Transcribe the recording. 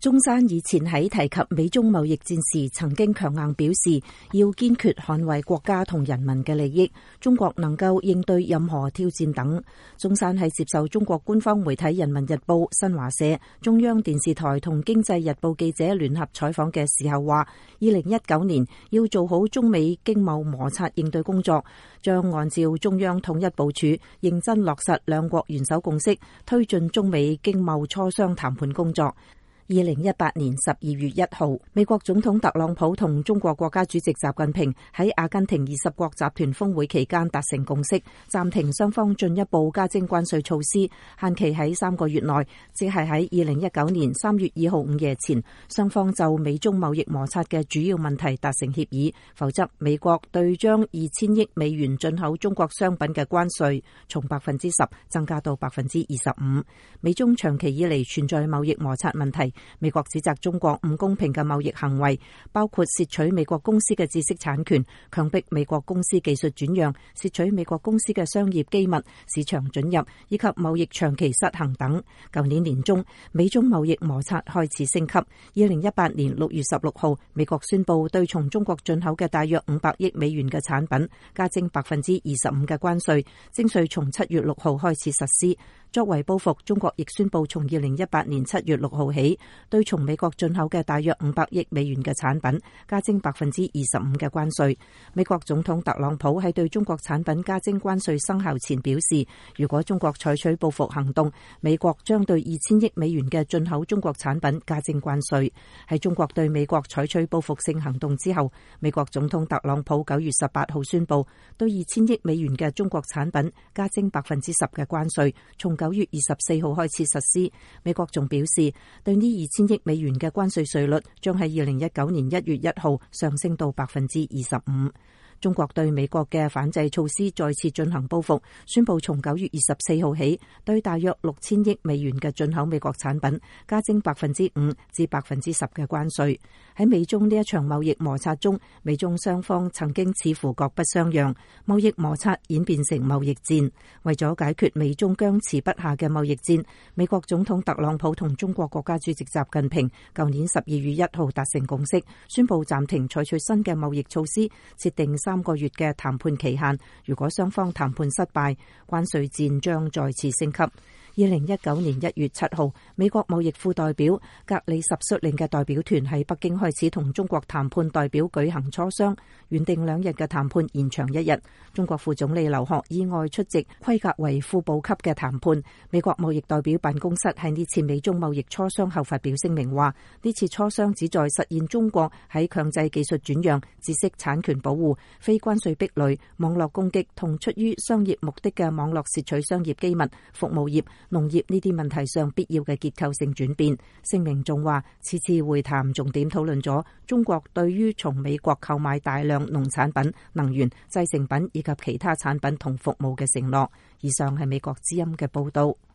中山以前喺提及美中貿易戰時，曾經強硬表示要堅決捍衛國家同人民嘅利益，中國能夠應對任何挑戰等。中山喺接受中國官方媒體《人民日報》、新華社、中央電視台同經濟日報記者聯合採訪嘅時候話，2019年要做好中美經貿摩擦應對工作，將按照中央統一部署，認真落實兩國元首共識，推進中美經貿磋商談判工作。2018年12月1號，美國總統特朗普同中國國家主席習近平喺阿根廷20國集團峰會期間達成共識，暫停雙方進一步加徵關稅措施，限期喺3個月內，即係喺2019年3月2號午夜前，雙方就美中貿易摩擦嘅主要問題達成協議，否則美國對將2000億美元進口中國商品嘅關稅從10%增加到25%。美中長期以嚟存在貿易摩擦問題。美國指責中國唔公平嘅貿易行為，包括竊取美國公司嘅知識產權、強迫美國公司技術轉讓、竊取美國公司嘅商業機密、市場准入以及貿易長期失衡等。舊年年中，美中貿易摩擦開始升級。2018年6月16號，美國宣布對從中國進口嘅大約500億美元嘅產品加徵25%嘅關稅，徵稅從7月6號開始實施。作為報復，中國亦宣布從2018年7月6號起，對從美國進口嘅大約500億美元嘅產品加徵25%嘅關稅。美國總統特朗普喺對中國產品加徵關稅生效前表示，如果中國採取報復行動，美國將對2000億美元嘅進口中國產品加徵關稅。喺中國對美國採取報復性行動之後，美國總統特朗普9月18號宣布對2000億美元嘅中國產品加徵10%嘅關稅，從9月24號開始實施。美國仲表示，對呢2000億美元嘅關稅稅率將喺2019年1月1號上升到25%。中國對美國嘅反制措施再次進行報復，宣布從9月24號起，對大約6000億美元嘅進口美國產品加徵5%至10%嘅關稅。喺美中呢一場貿易摩擦中，美中雙方曾經似乎各不相讓，貿易摩擦演變成貿易戰。為咗解決美中僵持不下嘅貿易戰，美國總統特朗普同中國國家主席習近平舊年12月1號達成共識，宣布暫停採取新嘅貿易措施，設定3個月嘅談判期限。如果雙方談判失敗，關稅戰將再次升級。2019年1月7號，美國貿易副代表格里什率領嘅代表團喺北京開始同中國談判代表舉行磋商，原定2日嘅談判延長1日。中國副總理劉鶴意外出席規格為副部級嘅談判。美國貿易代表辦公室喺呢次美中貿易磋商後發表聲明話，呢次磋商旨在實現中國喺強制技術轉讓、知識產權保護、非關稅壁壘、網絡攻擊同出於商業目的嘅網絡竊取商業機密、服務業、農業呢啲問題上必要嘅結構性轉變。聲明仲話，此次會談重點討論咗中國對於從美國購買大量農產品、能源、製成品以及其他產品同服務嘅承諾。以上係美國之音嘅報道。